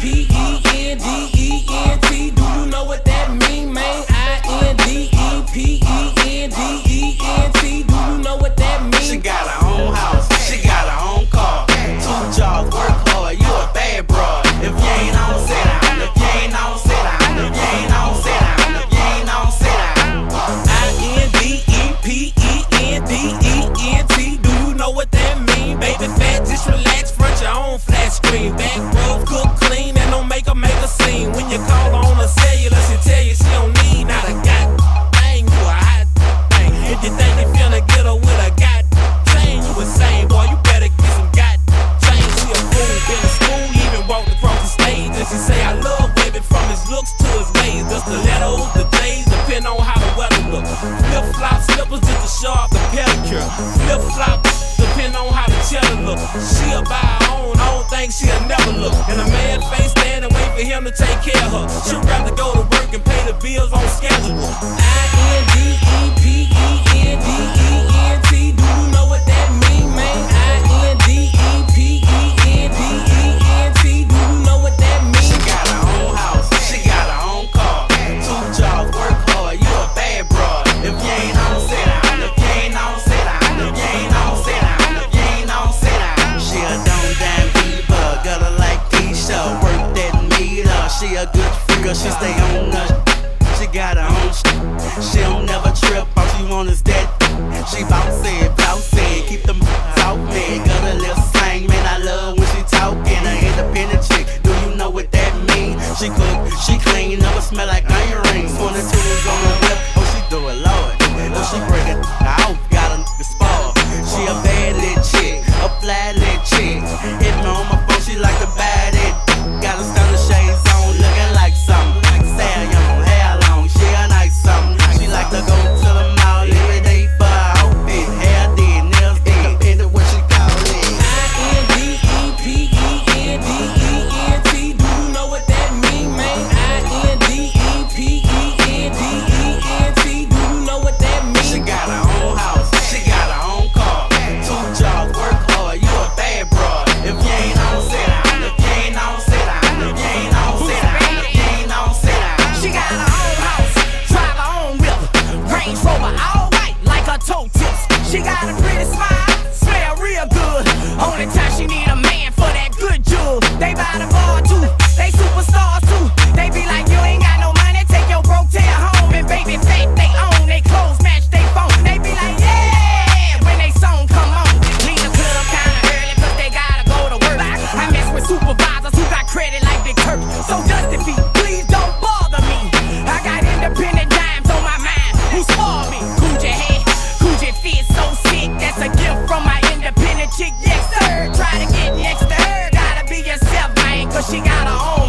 I-N-D-E-P-E-N-D-E-N-T. Do you know what that mean, man? I-N-D-E-P-E-N-D-E-N-T. Do you know what that mean? She got her own house, she got her own car. 2 jobs, work hard, you a bad broad. If you ain't on, sit down. If you ain't on, sit down. If you ain't on, sit down. If you ain't on, sit down. I-N-D-E-P-E-N-D-E-N-T. Do you know what that mean? Baby fat, just relax, front your own flat screen. Back row, cook clean, and don't make a scene. When you call on a cellular, she tell you she don't need not a goddamn, you a hot thing. If you think you finna get her with a goddamn, you insane, boy, you better get some goddamn. She a fool, been to school, even walked across the stage. And she say I love women from his looks to his ways. The stilettos, the days, depend on how the weather look. Flip-flop slippers just to show off the pedicure. Flip-flop, depend on how the cheddar look. She'll buy her own, I don't think she'll never look. And a man face stand and wait for him to take care of her. She'd rather go to work and pay the bills on schedule. I-N-D-E-P-E-N-D-E-N-T. Do you know what that mean, man? I-N-D-E-P-E-N-D-E-N-T. Do you know what that mean? She got her own house, she got her own car. 2 jobs, work hard, you a bad broad. If you ain't on, sit down. If you ain't on, sit down. If you ain't on, sit down. If you ain't on, sit down. She a dumb diva, gutter like Keisha. Work that meter, she a good figure. She stay on the. She got her own she don't never trip. All she want is that. She bouncy, keep them off me. Got a little slang, man, I love when she talking. An independent chick, do you know what that mean? She cook, she clean, never smell like onion rings. 22 is on the whip, oh she do it, Lord. Oh she break it out, got a nigga spoil. She a bad little chick, a fly little chick. Hit me on my phone, she like to bad it. Got a stunner shades on, looking like something. Sad young, hair long, she a nice something. She like to go to the mall every day for her outfit. Hair did, nails did, independent what she call it. I-N-D-E-P-E-N-D-E-N-T. Do you know what that mean, man? I-N-D-E-P-E-N-D-E-N-T. Do you know what that mean? She got her own house, she got her own car. 2 jobs, work hard, you a bad broad. If you ain't on, sit down. If you ain't on, sit down. If you ain't on, sit down. If you ain't on, sit down. She got her own house, drive her own whip, Range Rover, all white like her toe tips. She got a pretty smile, smell real good. Only time she need a man for that good jewel. They buy the bar too, they superstars too. They be like, you ain't got no money, take your broke tail home. And baby fat, they own, they clothes match they phone. They be like, yeah, when they song come on. Leave the club kinda early cause they gotta go to work. I mess with supervisors who got credit like Big Turk. So Justify, please don't bother me. I got independent dimes on my mind who spoil me. Coochie head, Coochie fit so sick. That's a gift from my independent chick. Yes sir, try to get next to her. Gotta be yourself, man, cause she got her own